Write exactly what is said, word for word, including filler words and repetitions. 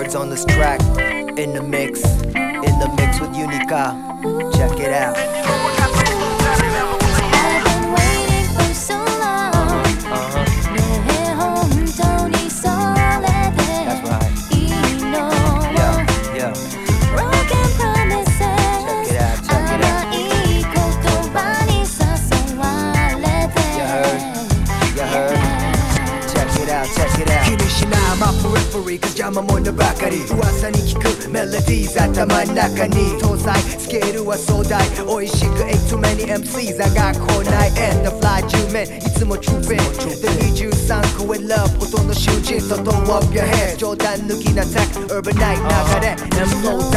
Vibes on this track. In the mix. In the mix with Unica. Check it out. I've been waiting for so long. Uh-huh. 내 홈톤이 설레대. That's right. 이 노래. Yeah, yeah. Broken promises. Check it out, check it out. 아마 이 곡도 많이 써서 설레대. You heard? You heard? Check it out, check it out. 気にしない my periphery 'cause邪魔者ばかり噂に聞くメロディーズ頭の中に搭載スケールは壮大美味しく ain't too many エムシー 座が来ない and the fly じゅうめんいつも trooping the にじゅうさんこへ love 音の囚人と throw up your hands 冗談抜きな tech urban night 流れ and flow